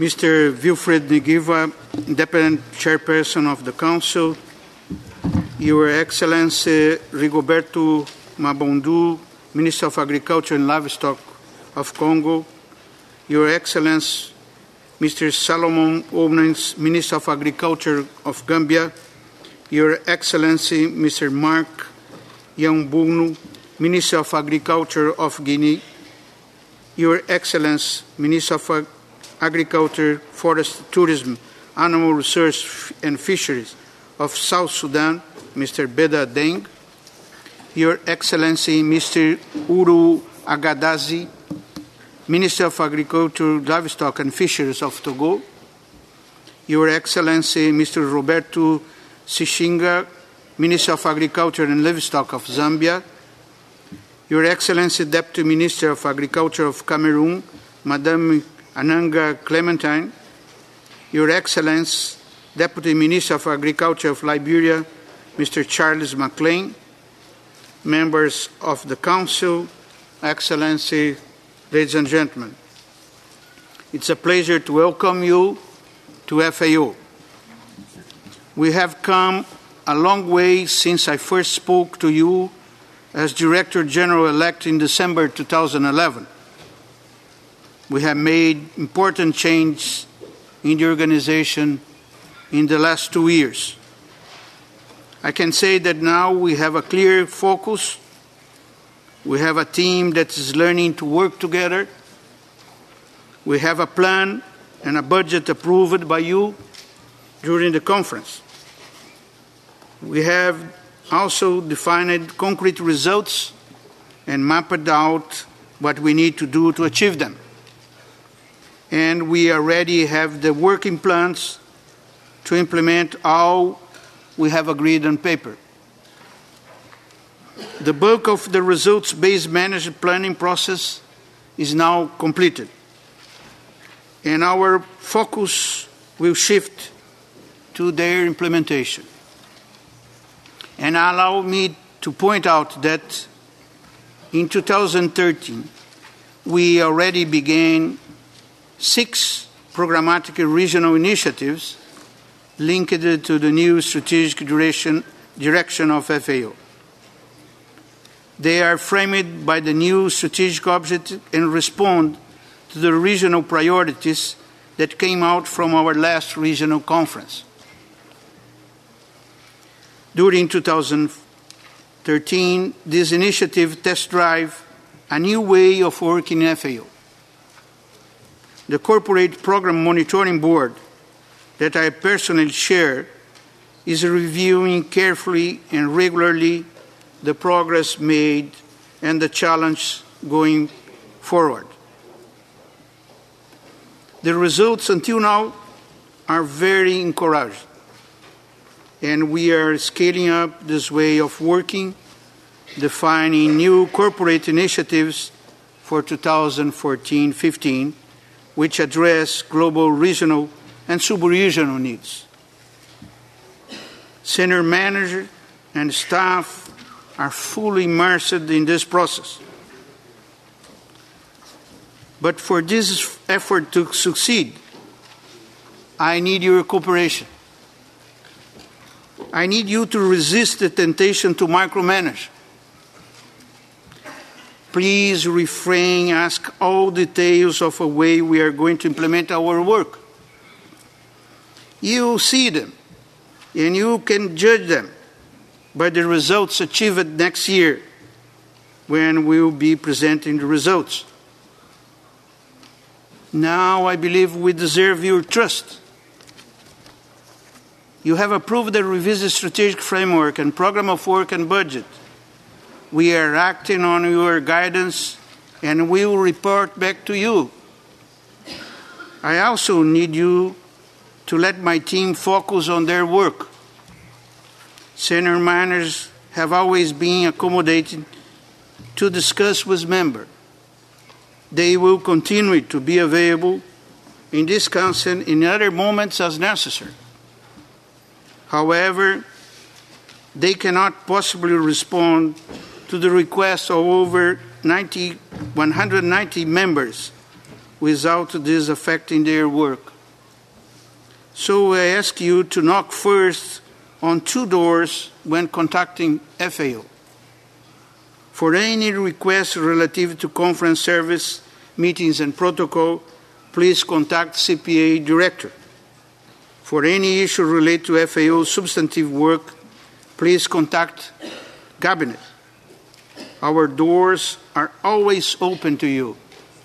Mr. Wilfred Nigiva, Independent Chairperson of the Council, Your Excellency Rigoberto Mabondu, Minister of Agriculture and Livestock of Congo, Your Excellency Mr. Salomon Omnens, Minister of Agriculture of Gambia, Your Excellency Mr. Mark Yambunu, Minister of Agriculture of Guinea, Your Excellency Minister of Agriculture, Forest, Tourism, Animal Research and Fisheries of South Sudan, Mr. Beda Deng, Your Excellency Mr. Uru Agadazi, Minister of Agriculture, Livestock and Fisheries of Togo, Your Excellency Mr. Roberto Sishinga, Minister of Agriculture and Livestock of Zambia, Your Excellency Deputy Minister of Agriculture of Cameroon, Madame Ananga Clementine, Your Excellency Deputy Minister of Agriculture of Liberia, Mr. Charles McLean, members of the Council, Excellency, ladies and gentlemen. It's a pleasure to welcome you to FAO. We have come a long way since I first spoke to you as Director General-elect in December 2011. We have made important changes in the organization in the last 2 years. I can say that now we have a clear focus. We have a team that is learning to work together. We have a plan and a budget approved by you during the conference. We have also defined concrete results and mapped out what we need to do to achieve them. And we already have the working plans to implement all we have agreed on paper. The bulk of the results-based management planning process is now completed, and our focus will shift to their implementation. And allow me to point out that in 2013, we already began 6 programmatic regional initiatives linked to the new strategic direction of FAO. They are framed by the new strategic objective and respond to the regional priorities that came out from our last regional conference. During 2013, this initiative test drive a new way of working in FAO. The Corporate Program Monitoring Board that I personally chair is reviewing carefully and regularly the progress made and the challenge going forward. The results until now are very encouraging, and we are scaling up this way of working, defining new corporate initiatives for 2014-15, which address global, regional, and sub-regional needs. Senior managers and staff are fully immersed in this process. But for this effort to succeed, I need your cooperation. I need you to resist the temptation to micromanage. Please refrain, ask all details of a way we are going to implement our work. You see them, and you can judge them by the results achieved next year when we will be presenting the results. Now I believe we deserve your trust. You have approved the revised strategic framework and program of work and budget. We are acting on your guidance, and we will report back to you. I also need you to let my team focus on their work. Senior managers have always been accommodated to discuss with members. They will continue to be available in this council in other moments as necessary. However, they cannot possibly respond to the request of over 190 members without this affecting their work. So I ask you to knock first on two doors when contacting FAO. For any request relative to conference service, meetings and protocol, please contact CPA Director. For any issue related to FAO substantive work, please contact Cabinet. Our doors are always open to you.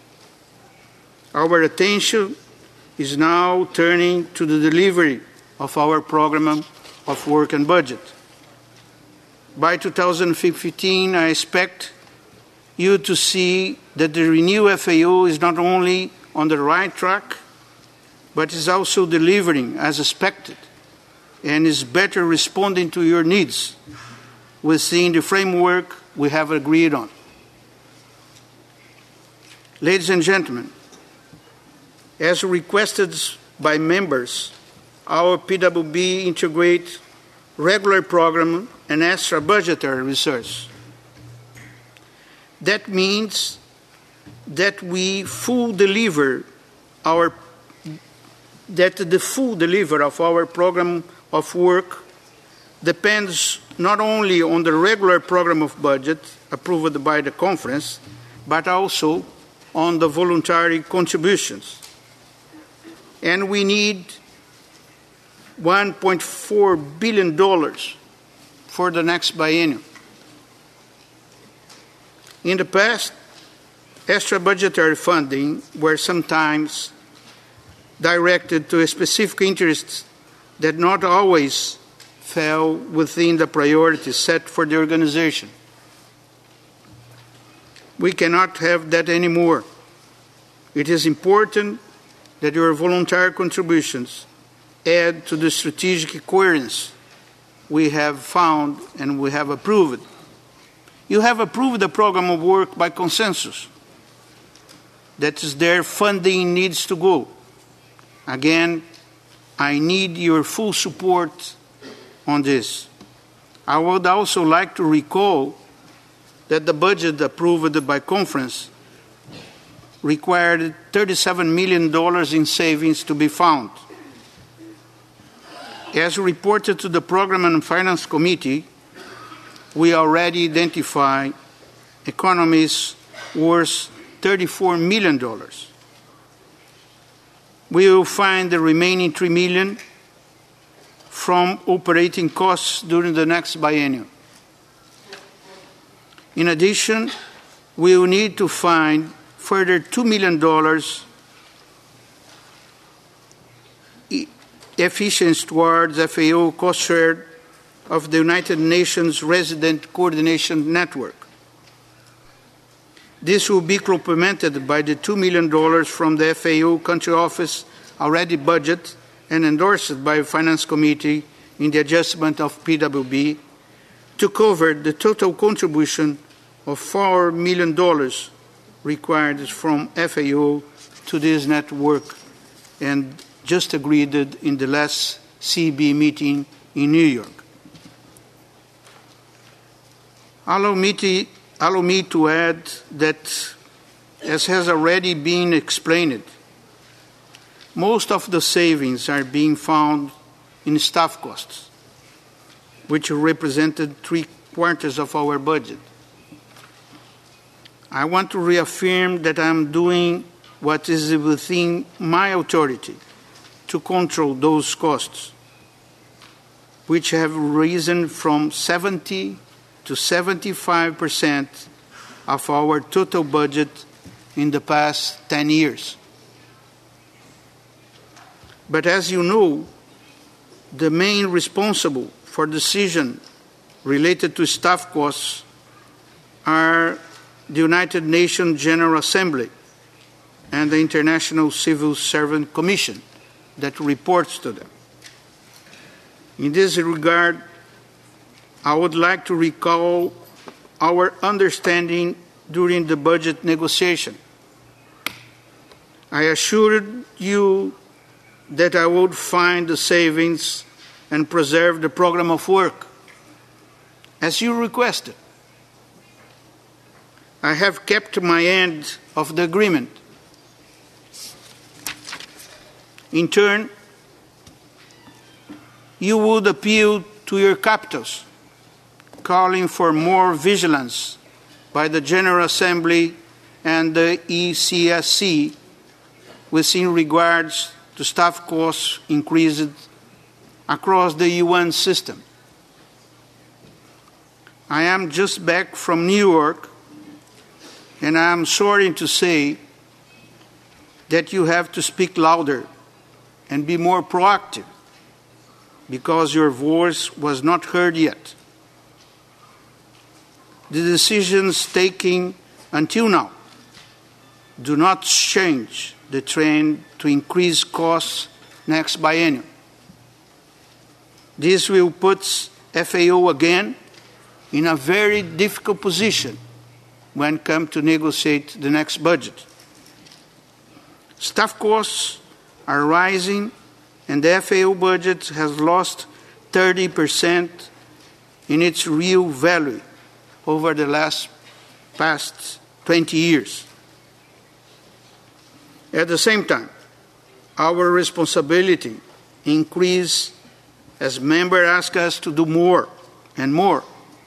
Our attention is now turning to the delivery of our program of work and budget. By 2015, I expect you to see that the renewed FAO is not only on the right track, but is also delivering as expected and is better responding to your needs within the framework we have agreed on. Ladies and gentlemen, as requested by members, our PWB integrates regular program and extra budgetary research. That means that the full deliver of our program of work depends not only on the regular program of budget approved by the conference, but also on the voluntary contributions. And we need $1.4 billion for the next biennium. In the past, extra budgetary funding were sometimes directed to a specific interests that not always fell within the priorities set for the organization. We cannot have that anymore. It is important that your voluntary contributions add to the strategic coherence we have found and we have approved. You have approved the program of work by consensus. That is their funding needs to go. Again, I need your full support on this. I would also like to recall that the budget approved by conference required $37 million in savings to be found. As reported to the Program and Finance Committee, we already identified economies worth $34 million. We will find the remaining $3 million from operating costs during the next biennium. In addition, we will need to find further $2 million efficiency towards FAO cost share of the United Nations Resident Coordination Network. This will be complemented by the $2 million from the FAO country office already budgeted and endorsed by the Finance Committee in the adjustment of PWB to cover the total contribution of $4 million required from FAO to this network and just agreed in the last CB meeting in New York. Allow me to add that, as has already been explained, most of the savings are being found in staff costs, which represented 3/4 of our budget. I want to reaffirm that I'm doing what is within my authority to control those costs, which have risen from 70 to 75% of our total budget in the past 10 years. But as you know, the main responsible for decision related to staff costs are the United Nations General Assembly and the International Civil Servant Commission that reports to them. In this regard, I would like to recall our understanding during the budget negotiation. I assured you that I would find the savings and preserve the program of work, as you requested. I have kept my end of the agreement. In turn, you would appeal to your capitals, calling for more vigilance by the General Assembly and the ECSC within regards to staff costs increased across the UN system. I am just back from New York, and I am sorry to say that you have to speak louder and be more proactive because your voice was not heard yet. The decisions taken until now do not change the trend to increase costs next biennium. This will put FAO again in a very difficult position when come to negotiate the next budget. Staff costs are rising, and the FAO budget has lost 30% in its real value over the past 20 years. At the same time, our responsibility increases as members ask us to do more and more.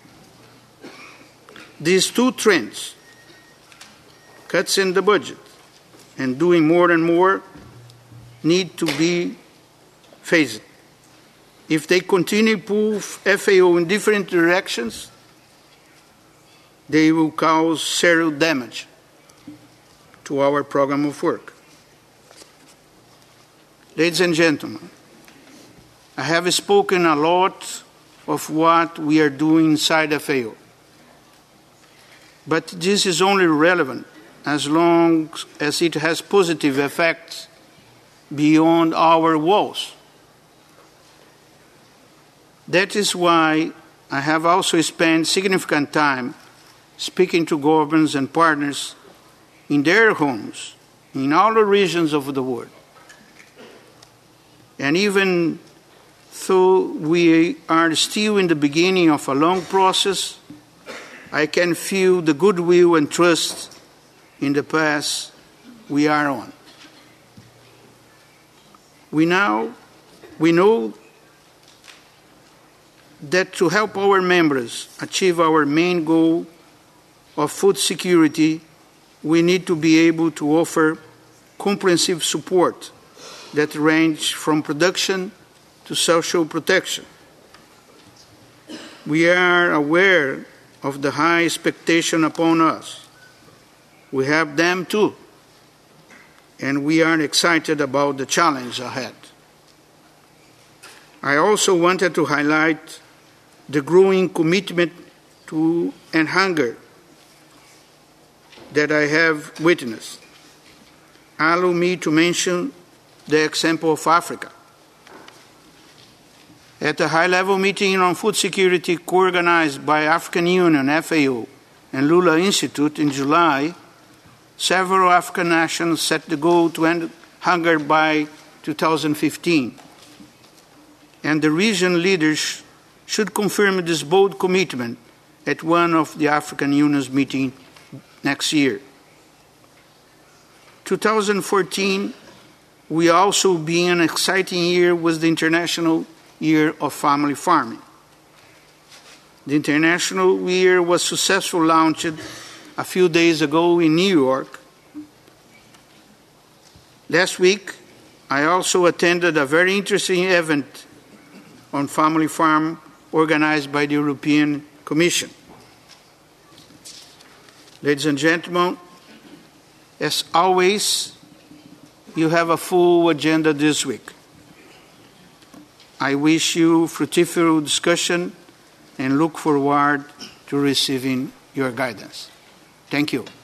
These two trends, cuts in the budget and doing more and more, need to be faced. If they continue to pull FAO in different directions, they will cause serious damage to our program of work. Ladies and gentlemen, I have spoken a lot of what we are doing inside FAO. But this is only relevant as long as it has positive effects beyond our walls. That is why I have also spent significant time speaking to governments and partners in their homes, in all the regions of the world. And even though we are still in the beginning of a long process, I can feel the goodwill and trust in the path we are on. We know that to help our members achieve our main goal of food security, we need to be able to offer comprehensive support that range from production to social protection. We are aware of the high expectation upon us. We have them too, and we are excited about the challenge ahead. I also wanted to highlight the growing commitment to end hunger that I have witnessed. Allow me to mention the example of Africa. At a high-level meeting on food security co-organized by African Union, FAO, and Lula Institute in July, several African nations set the goal to end hunger by 2015. And the region leaders should confirm this bold commitment at one of the African Union's meetings next year. 2014 will also be an exciting year with the International Year of Family Farming. The International Year was successfully launched a few days ago in New York. Last week, I also attended a very interesting event on family farm organized by the European Commission. Ladies and gentlemen, as always, you have a full agenda this week. I wish you fruitful discussion and look forward to receiving your guidance. Thank you.